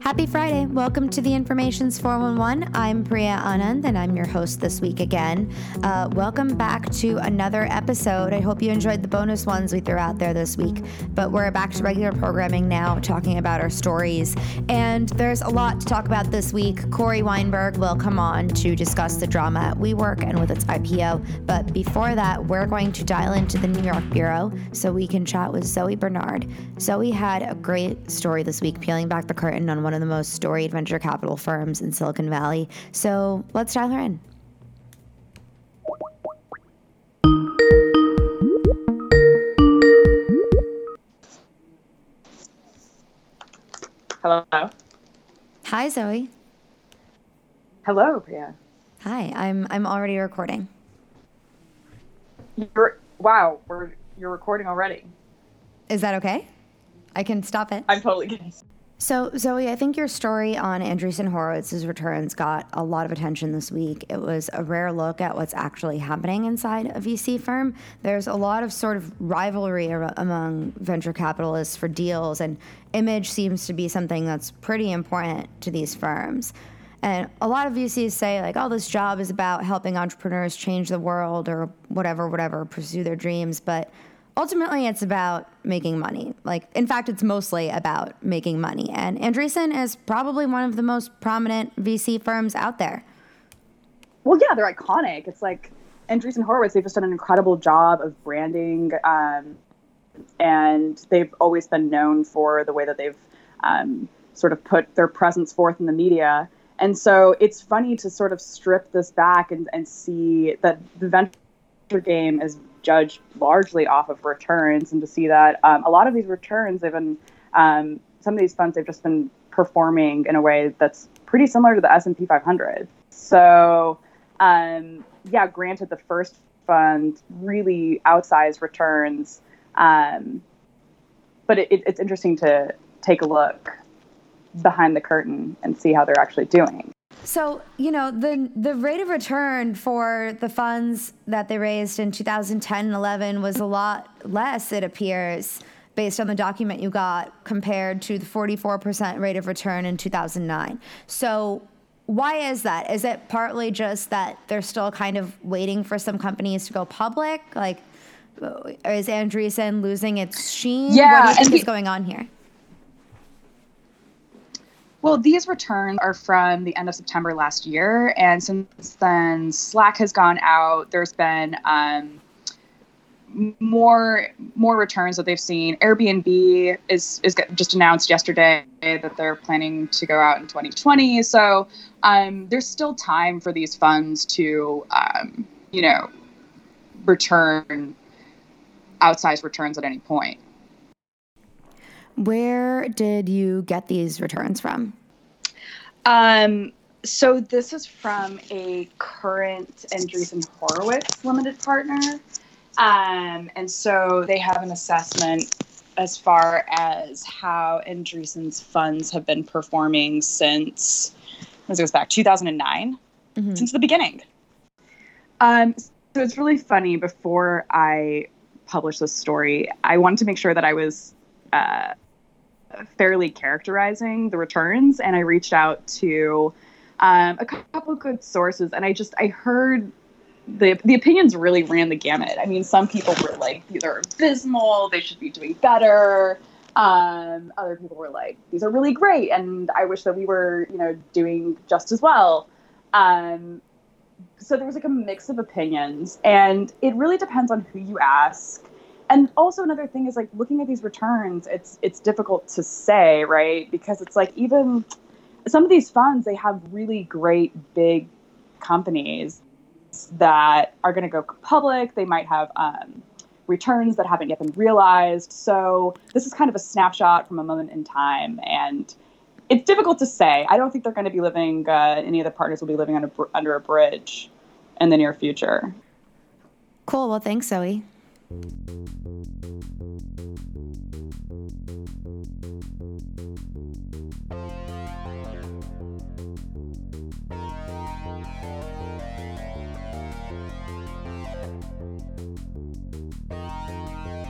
Happy Friday. Welcome to the Information's 411. I'm Priya Anand, and I'm your host this week again. Welcome back to another episode. I hope you enjoyed the bonus ones we threw out there this week, but we're back to regular programming now, talking about our stories. And there's a lot to talk about this week. Corey Weinberg will come on to discuss the drama at WeWork and with its IPO. But before that, we're going to dial into the New York Bureau so we can chat with Zoe Bernard. Zoe had a great story this week, peeling back the curtain on one of the most storied venture capital firms in Silicon Valley. So let's dial her in. Hello. Hi, Zoe. Hello, Priya. Hi, I'm already recording. You're recording already. Is that okay? I can stop it. I'm totally kidding. So, Zoe, I think your story on Andreessen Horowitz's returns got a lot of attention this week. It was a rare look at what's actually happening inside a VC firm. There's a lot of sort of rivalry among venture capitalists for deals, and image seems to be something that's pretty important to these firms. And a lot of VCs say, like, oh, this job is about helping entrepreneurs change the world or whatever, pursue their dreams. But ultimately, it's about making money. Like, in fact, it's mostly about making money. And Andreessen is probably one of the most prominent VC firms out there. Well, yeah, they're iconic. It's like Andreessen Horowitz, they've just done an incredible job of branding. And they've always been known for the way that they've sort of put their presence forth in the media. And so it's funny to sort of strip this back and see that the venture game is judged largely off of returns, and to see that a lot of these returns, they've been some of these funds, they've just been performing in a way that's pretty similar to the S&P 500. So granted, the first fund really outsized returns, but it's interesting to take a look behind the curtain and see how they're actually doing. So, the rate of return for the funds that they raised in 2010 and 11 was a lot less, it appears, based on the document you got, compared to the 44% rate of return in 2009. So why is that? Is it partly just that they're still kind of waiting for some companies to go public? Like, is Andreessen losing its sheen? Yeah, what do you think is going on here? Well, these returns are from the end of September last year, and since then, Slack has gone out. There's been more returns that they've seen. Airbnb is just announced yesterday that they're planning to go out in 2020. So there's still time for these funds to, return outsized returns at any point. Where did you get these returns from? So this is from a current Andreessen Horowitz limited partner. And so they have an assessment as far as how Andreessen's funds have been performing since, it goes back, 2009, since the beginning. So it's really funny. Before I published this story, I wanted to make sure that I was fairly characterizing the returns, and I reached out to a couple of good sources, and I heard the opinions really ran the gamut. I mean, some people were like, these are abysmal, they should be doing better. Other people were like, these are really great, and I wish that we were, doing just as well. So there was like a mix of opinions, and it really depends on who you ask. And also another thing is, like, looking at these returns, it's difficult to say, right? Because it's like, even some of these funds, they have really great big companies that are going to go public. They might have returns that haven't yet been realized. So this is kind of a snapshot from a moment in time, and it's difficult to say. I don't think they're going to be living, any of the partners will be living under a bridge in the near future. Cool. Well, thanks, Zoe.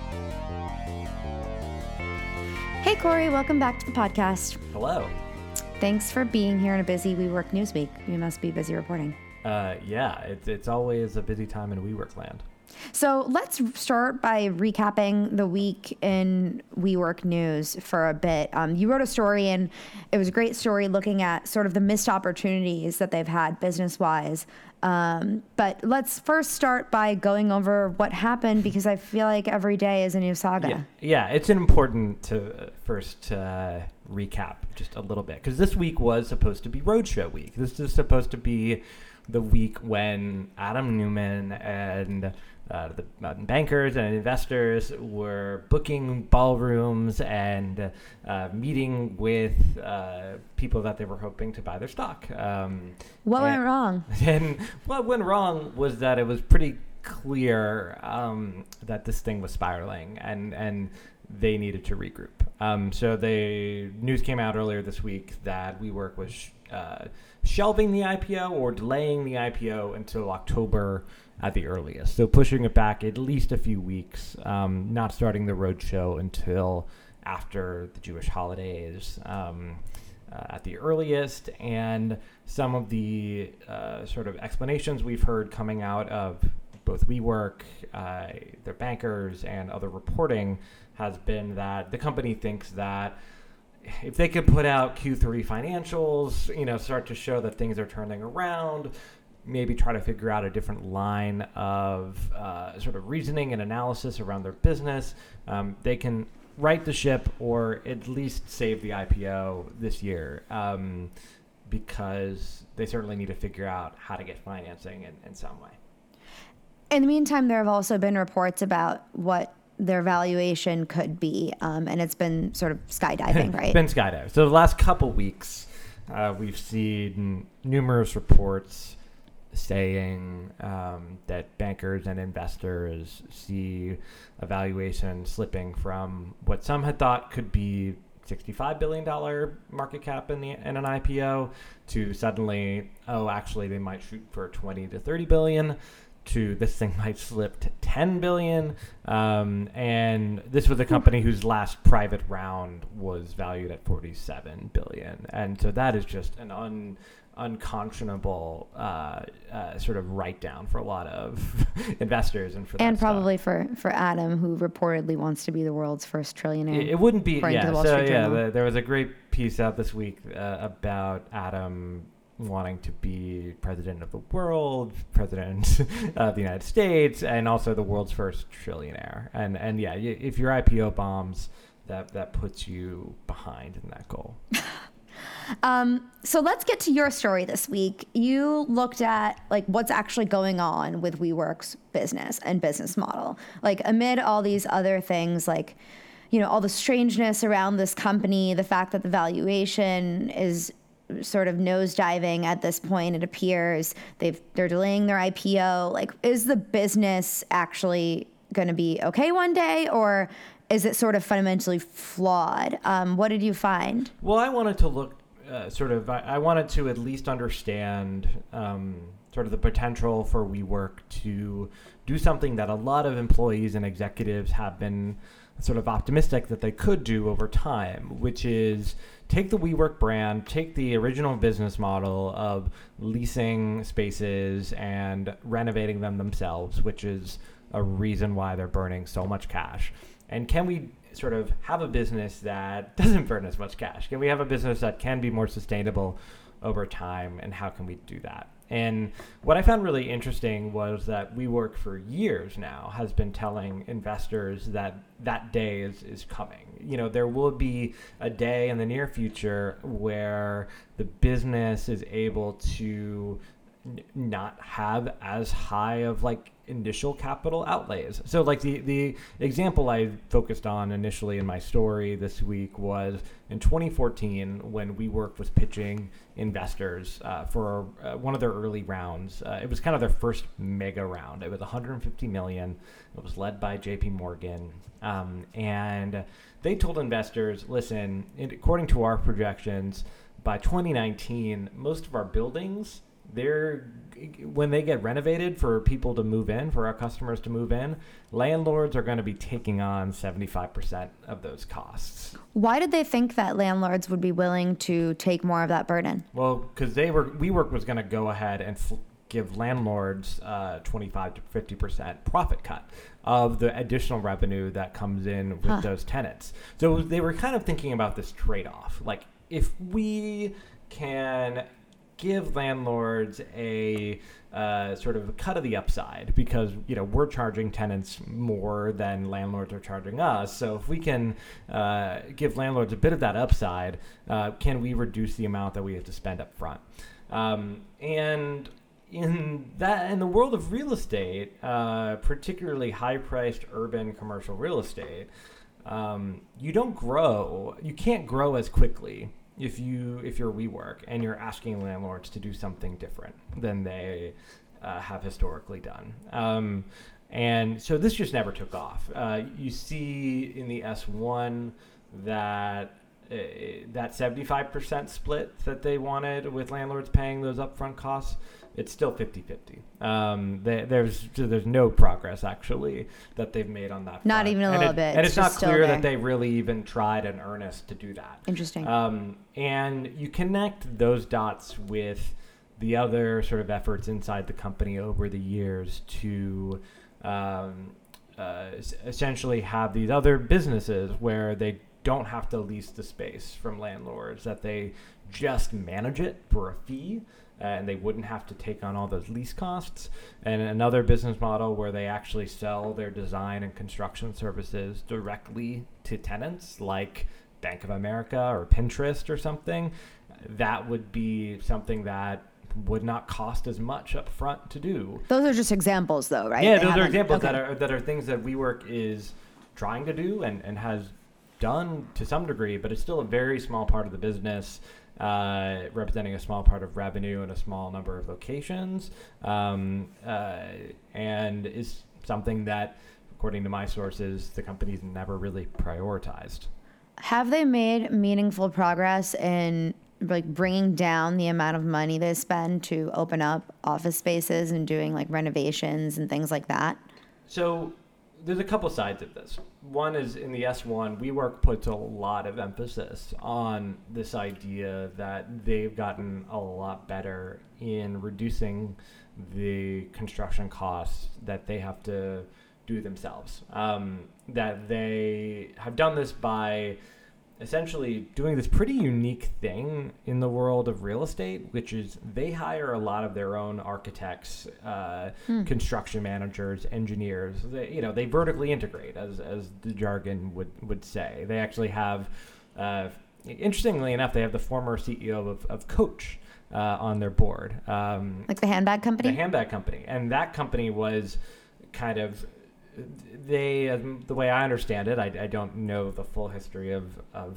Hey, Corey, welcome back to the podcast. Hello. Thanks for being here in a busy WeWork news week. You must be busy reporting. Yeah, it's always a busy time in WeWork land. So let's start by recapping the week in WeWork news for a bit. You wrote a story, and it was a great story looking at sort of the missed opportunities that they've had business-wise. But let's first start by going over what happened, because I feel like every day is a new saga. Yeah, it's important to first recap just a little bit, because this week was supposed to be Roadshow week. This is supposed to be the week when Adam Neumann and the bankers and investors were booking ballrooms and meeting with people that they were hoping to buy their stock. What went wrong? And what went wrong was that it was pretty clear that this thing was spiraling, and they needed to regroup. So the news came out earlier this week that WeWork was shelving the IPO or delaying the IPO until October at the earliest. So pushing it back at least a few weeks, not starting the roadshow until after the Jewish holidays at the earliest. And some of the sort of explanations we've heard coming out of both WeWork, their bankers, and other reporting has been that the company thinks that if they could put out Q3 financials, start to show that things are turning around, maybe try to figure out a different line of sort of reasoning and analysis around their business, they can right the ship or at least save the IPO this year, because they certainly need to figure out how to get financing in some way. In the meantime, there have also been reports about what their valuation could be, and it's been sort of skydiving, right? It's been skydiving. So the last couple weeks, we've seen numerous reports saying that bankers and investors see a valuation slipping from what some had thought could be $65 billion market cap in an IPO to suddenly, actually they might shoot for 20 to 30 billion. To this thing might slip to 10 billion. And this was a company whose last private round was valued at 47 billion. And so that is just an unconscionable sort of write down for a lot of investors and for that probably for Adam, who reportedly wants to be the world's first trillionaire. It wouldn't be, there was a great piece out this week about Adam wanting to be president of the world, president of the United States, and also the world's first trillionaire. And if your IPO bombs, that puts you behind in that goal. So let's get to your story this week. You looked at what's actually going on with WeWork's business and business model. Amid all these other things, all the strangeness around this company, the fact that the valuation is sort of nosediving at this point, it appears they're delaying their IPO. Is the business actually going to be okay one day, or is it sort of fundamentally flawed? What did you find? Well, I wanted to look I wanted to at least understand sort of the potential for WeWork to do something that a lot of employees and executives have been sort of optimistic that they could do over time, which is take the WeWork brand, take the original business model of leasing spaces and renovating them themselves, which is a reason why they're burning so much cash. And can we sort of have a business that doesn't burn as much cash? Can we have a business that can be more sustainable over time, and how can we do that? And what I found really interesting was that WeWork for years now has been telling investors that that day is coming. There will be a day in the near future where the business is able to not have as high of initial capital outlays. So the example I focused on initially in my story this week was in 2014 when WeWork was pitching investors for one of their early rounds. It was kind of their first mega round. It was 150 million. It was led by JP Morgan. And they told investors, listen, according to our projections, by 2019, most of our buildings when they get renovated for people to move in, for our customers to move in, landlords are going to be taking on 75% of those costs. Why did they think that landlords would be willing to take more of that burden? Well, because WeWork was going to go ahead and give landlords 25 to 50% profit cut of the additional revenue that comes in with those tenants. So they were kind of thinking about this trade-off. Like, if we can give landlords a sort of a cut of the upside, because we're charging tenants more than landlords are charging us. So if we can give landlords a bit of that upside, can we reduce the amount that we have to spend up front? And in the world of real estate, particularly high-priced urban commercial real estate, you can't grow as quickly if you're WeWork and you're asking landlords to do something different than they have historically done. And so this just never took off. You see in the S1 that 75% split that they wanted with landlords paying those upfront costs, it's still 50-50. There's no progress actually that they've made on that front. Not even a little bit. And it's not clear that they really even tried in earnest to do that. Interesting. And you connect those dots with the other sort of efforts inside the company over the years to essentially have these other businesses where they don't have to lease the space from landlords, that they just manage it for a fee, and they wouldn't have to take on all those lease costs. And another business model where they actually sell their design and construction services directly to tenants like Bank of America or Pinterest or something. That would be something that would not cost as much up front to do. Those are just examples though, right? Yeah, those are examples that are things that WeWork is trying to do and has done to some degree, but it's still a very small part of the business, representing a small part of revenue and a small number of locations, and is something that, according to my sources, the company's never really prioritized. Have they made meaningful progress in bringing down the amount of money they spend to open up office spaces and doing renovations and things like that? So there's a couple sides of this. One is in the S1, WeWork puts a lot of emphasis on this idea that they've gotten a lot better in reducing the construction costs that they have to do themselves. That they have done this by essentially doing this pretty unique thing in the world of real estate, which is they hire a lot of their own architects, construction managers, engineers. They vertically integrate, as the jargon would say. They actually have, interestingly enough, they have the former CEO of Coach on their board. Like the handbag company? The handbag company. And that company was kind of, the way I understand it, I don't know the full history of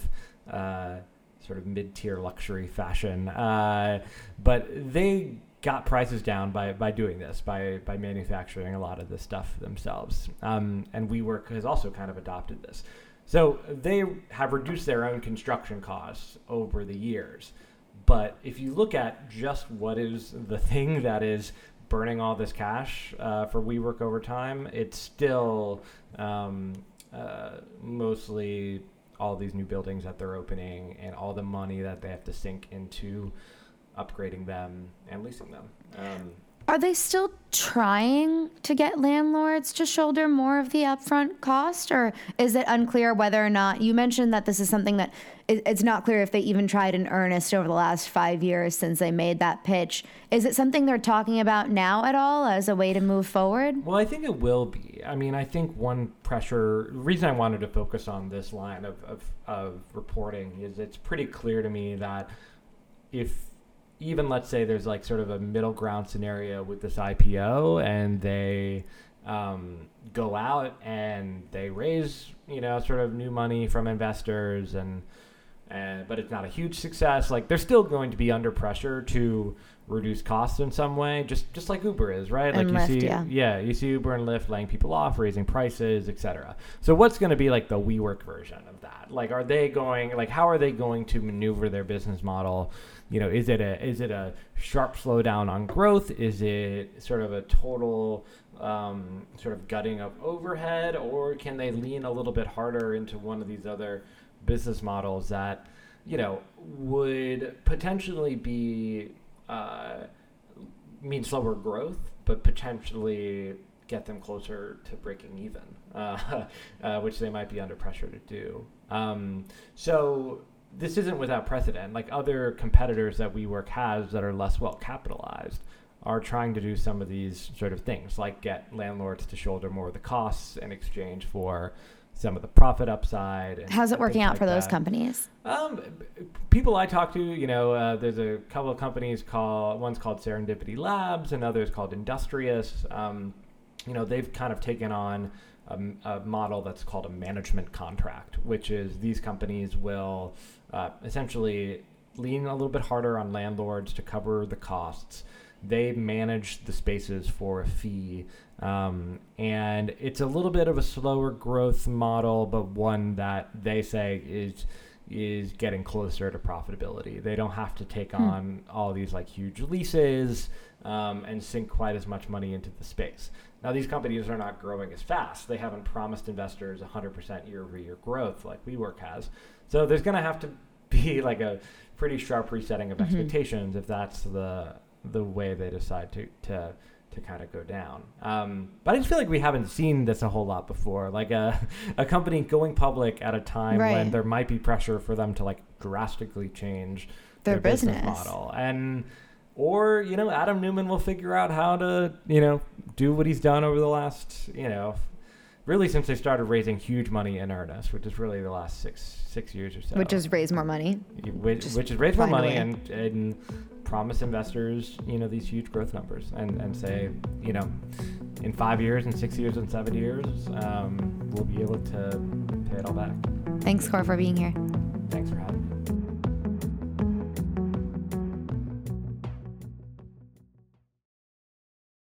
sort of mid-tier luxury fashion, but they got prices down by doing this, by manufacturing a lot of this stuff themselves. And WeWork has also kind of adopted this. So they have reduced their own construction costs over the years. But if you look at just what is the thing that is burning all this cash for WeWork over time, it's still mostly all these new buildings that they're opening and all the money that they have to sink into upgrading them and leasing them. Are they still trying to get landlords to shoulder more of the upfront cost, or is it unclear whether or not, you mentioned that this is something that it's not clear if they even tried in earnest over the last 5 years since they made that pitch. Is it something they're talking about now at all as a way to move forward? Well, I think it will be. I mean, I think one reason I wanted to focus on this line of reporting is it's pretty clear to me that if even let's say there's sort of a middle ground scenario with this IPO and they go out and they raise, sort of new money from investors and but it's not a huge success. Like they're still going to be under pressure to reduce costs in some way, just like Uber is, right? And like Lyft, you see Uber and Lyft laying people off, raising prices, etc. So what's going to be like the WeWork version of that? Like, how are they going to maneuver their business model? Is it a sharp slowdown on growth? Is it sort of a total sort of gutting of overhead, or can they lean a little bit harder into one of these other business models that would potentially be mean slower growth, but potentially get them closer to breaking even, which they might be under pressure to do. So this isn't without precedent. Like other competitors that WeWork has that are less well capitalized are trying to do some of these sort of things, like get landlords to shoulder more of the costs in exchange for some of the profit upside. How's it working out for those companies? People I talk to, there's a couple of companies one's called Serendipity Labs, another's called Industrious. They've kind of taken on a model that's called a management contract, which is these companies will essentially lean a little bit harder on landlords to cover the costs. They manage the spaces for a fee. And it's a little bit of a slower growth model, but one that they say is getting closer to profitability. They don't have to take on all these like huge leases and sink quite as much money into the space. Now, these companies are not growing as fast. They haven't promised investors 100% year-over-year growth like WeWork has. So there's going to have to be like a pretty sharp resetting of expectations if that's the way they decide to kind of go down. But I just feel like we haven't seen this a whole lot before. Like a company going public at a time when there might be pressure for them to like drastically change their business model. Or Adam Neumann will figure out how to, do what he's done over the last, really since they started raising huge money in earnest, which is really the last six years or so. Which is raise more money. Which is raise more money and promise investors, these huge growth numbers and say, in 5 years and 6 years and 7 years, we'll be able to pay it all back. Thanks, Khor, for being here. Thanks for having me.